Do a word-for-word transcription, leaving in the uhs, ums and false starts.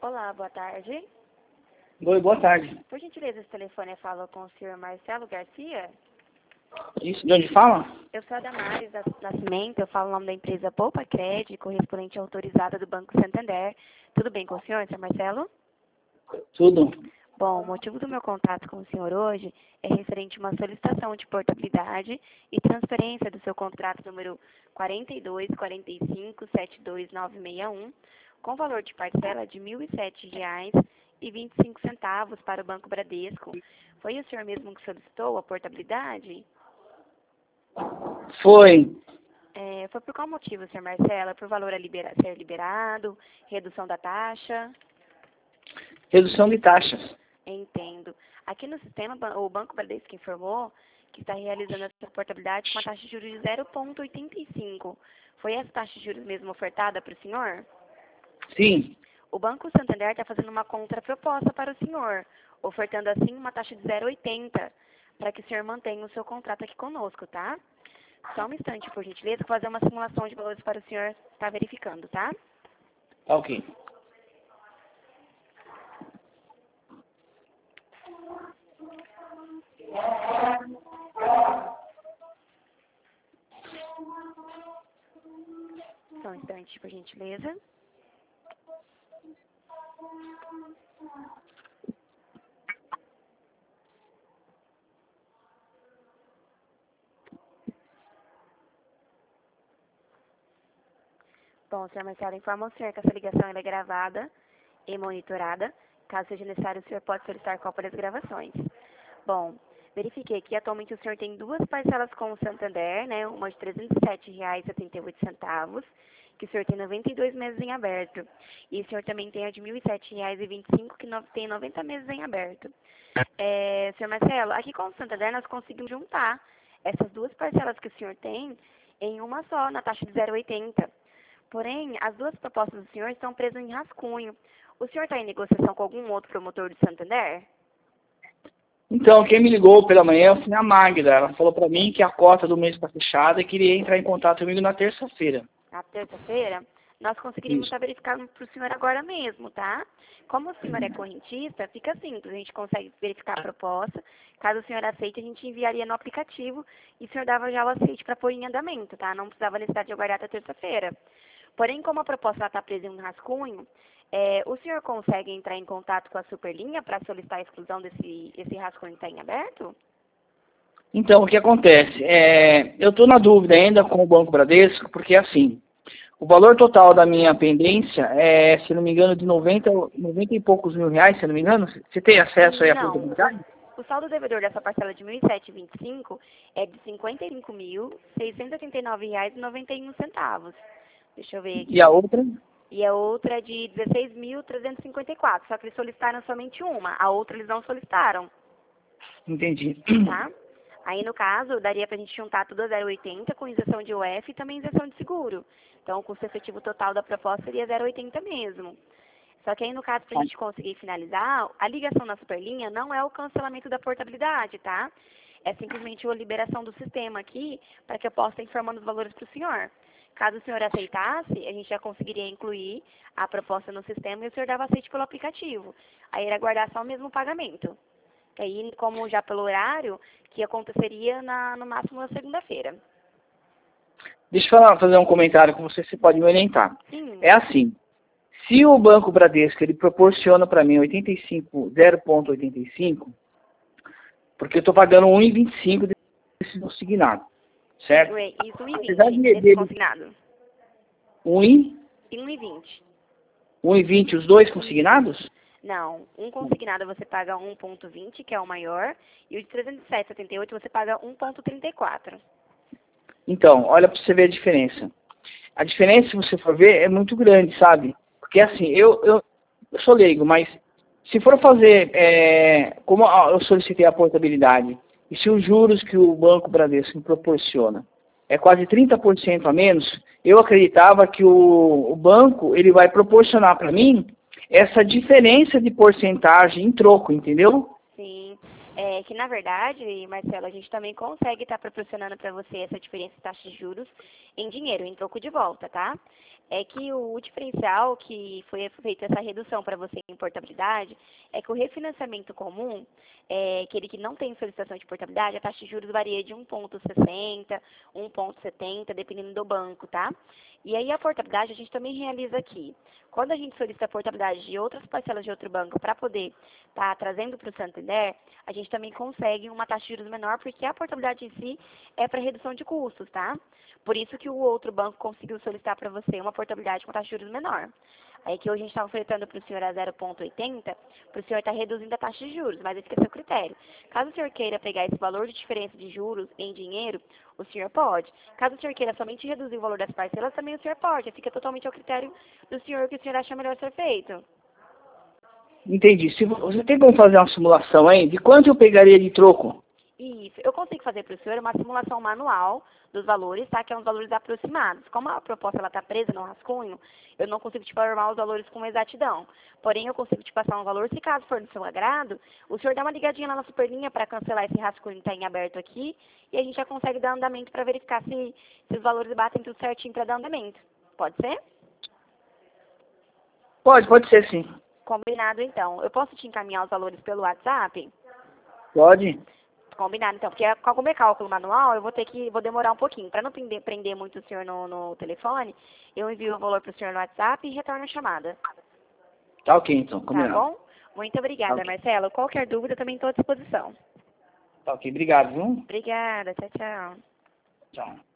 Olá, boa tarde. Oi, boa tarde. Por gentileza, esse telefone fala com o senhor Marcelo Garcia? Isso, de onde fala? Eu sou a Damares da Nascimento, eu falo o nome da empresa Poupa Crédito, correspondente autorizada do Banco Santander. Tudo bem com o senhor, senhor Marcelo? Tudo. Bom, o motivo do meu contato com o senhor hoje é referente a uma solicitação de portabilidade e transferência do seu contrato número quatro dois quatro cinco sete dois nove seis um, com valor de parcela de mil e sete reais e vinte e cinco centavos para o Banco Bradesco. Foi o senhor mesmo que solicitou a portabilidade? Foi. É, foi por qual motivo, senhor Marcelo? Por valor a libera- ser liberado? Redução da taxa? Redução de taxas. Entendo. Aqui no sistema, o Banco Bradesco informou que está realizando essa portabilidade com uma taxa de juros de zero vírgula oitenta e cinco. Foi essa taxa de juros mesmo ofertada para o senhor? Sim. O Banco Santander está fazendo uma contraproposta para o senhor, ofertando assim uma taxa de zero vírgula oitenta, para que o senhor mantenha o seu contrato aqui conosco, tá? Só um instante, por gentileza, vou fazer uma simulação de valores para o senhor estar verificando, tá? Tá ok. Só um instante, por gentileza. Bom, senhor Marcelo, informa o senhor que essa ligação ela é gravada e monitorada. Caso seja necessário, o senhor pode solicitar cópia das gravações. Bom, verifiquei que atualmente o senhor tem duas parcelas com o Santander, né? Uma de trezentos e sete reais e setenta e oito centavos, que o senhor tem noventa e dois meses em aberto. E o senhor também tem a de mil e sete reais e vinte e cinco, que no- tem noventa meses em aberto. É, senhor Marcelo, aqui com o Santander nós conseguimos juntar essas duas parcelas que o senhor tem em uma só, na taxa de zero vírgula oitenta. Porém, as duas propostas do senhor estão presas em rascunho. O senhor está em negociação com algum outro promotor do Santander? Então, quem me ligou pela manhã foi a Magda. Ela falou pra mim que a cota do mês está fechada e queria entrar em contato comigo na terça-feira. Na terça-feira, nós conseguiríamos Isso. estar verificando para o senhor agora mesmo, tá? Como o senhor é correntista, fica simples, a gente consegue verificar a proposta. Caso o senhor aceite, a gente enviaria no aplicativo e o senhor dava já o aceite para pôr em andamento, tá? Não precisava necessidade de aguardar até terça-feira. Porém, como a proposta está presa em um rascunho, é, o senhor consegue entrar em contato com a Superlinha para solicitar a exclusão desse esse rascunho que está em aberto? Então, o que acontece? É, eu estou na dúvida ainda com o Banco Bradesco, porque assim, o valor total da minha pendência é, se não me engano, de noventa, noventa e poucos mil reais, se não me engano. Você tem acesso aí à Não. portabilidade? O saldo devedor dessa parcela de mil e setecentos e vinte e cinco é de cinquenta e cinco mil, seiscentos e oitenta e nove reais e noventa e um centavos. Deixa eu ver aqui. E a outra? E a outra é de dezesseis mil, trezentos e cinquenta e quatro, só que eles solicitaram somente uma. A outra eles não solicitaram, Entendi. tá? Aí, no caso, daria pra gente juntar tudo a zero vírgula oitenta com isenção de U F e também isenção de seguro. Então, o custo efetivo total da proposta seria zero vírgula oitenta mesmo. Só que aí, no caso, para a gente conseguir finalizar, a ligação na Superlinha não é o cancelamento da portabilidade, tá? É simplesmente a liberação do sistema aqui para que eu possa estar informando os valores para o senhor. Caso o senhor aceitasse, a gente já conseguiria incluir a proposta no sistema e o senhor dava aceite pelo aplicativo. Aí era aguardar só o mesmo pagamento. Aí, como já pelo horário, que aconteceria na, no máximo na segunda-feira. Deixa eu falar, fazer um comentário com você, você pode me orientar. Sim. É assim, se o Banco Bradesco ele proporciona para mim oitenta e cinco, zero vírgula oitenta e cinco, porque eu estou pagando um vírgula vinte e cinco desse consignado, certo? Isso, um e Apesar vinte, de esse dele consignado. um e E um e vinte. um e vinte os dois consignados? Não, um consignado você paga um vírgula vinte, que é o maior, e o de trezentos e sete vírgula setenta e oito você paga um vírgula trinta e quatro. Então, olha para você ver a diferença. A diferença, se você for ver, é muito grande, sabe? Porque assim, eu, eu, eu sou leigo, mas se for fazer, é, como eu solicitei a portabilidade, e se os juros que o Banco Bradesco me proporciona é quase trinta por cento a menos, eu acreditava que o, o banco ele vai proporcionar para mim essa diferença de porcentagem em troco, entendeu? Sim. É que, na verdade, Marcelo, a gente também consegue estar proporcionando para você essa diferença de taxa de juros em dinheiro, em troco de volta, tá? É que o diferencial que foi feita essa redução para você em portabilidade é que o refinanciamento comum, é, aquele que não tem solicitação de portabilidade, a taxa de juros varia de um vírgula sessenta, um vírgula setenta, dependendo do banco, tá? E aí a portabilidade a gente também realiza aqui. Quando a gente solicita a portabilidade de outras parcelas de outro banco para poder estar tá trazendo para o Santander, a gente também consegue uma taxa de juros menor, porque a portabilidade em si é para redução de custos, tá? Por isso que o outro banco conseguiu solicitar para você uma portabilidade com taxa de juros menor. Aí que hoje a gente está oferecendo para o senhor a zero vírgula oitenta, para o senhor estar tá reduzindo a taxa de juros, mas esse que é o seu critério. Caso o senhor queira pegar esse valor de diferença de juros em dinheiro, o senhor pode. Caso o senhor queira somente reduzir o valor das parcelas, também o senhor pode. Fica totalmente ao critério do senhor, que o senhor acha melhor ser feito. Entendi. Se vo- você tem como fazer uma simulação aí de quanto eu pegaria de troco? Isso. Eu consigo fazer para o senhor uma simulação manual dos valores, tá? Que é uns valores aproximados. Como a proposta ela está presa no rascunho, eu não consigo te informar os valores com exatidão. Porém, eu consigo te passar um valor, se caso for do seu agrado, o senhor dá uma ligadinha lá na superlinha para cancelar esse rascunho que está em aberto aqui, e a gente já consegue dar andamento para verificar se, se os valores batem tudo certinho para dar andamento. Pode ser? Pode, pode ser sim. Combinado, então. Eu posso te encaminhar os valores pelo WhatsApp? Pode. Combinado, então, porque como é cálculo manual, eu vou ter que, vou demorar um pouquinho. Para não prender, prender muito o senhor no, no telefone, eu envio o valor para o senhor no WhatsApp e retorno a chamada. Tá ok, então. Tá Combinado. bom? Muito Tá obrigada, ok. Marcelo. Qualquer dúvida, também estou à disposição. Tá ok. Obrigado, viu? Obrigada, tchau, tchau. Tchau.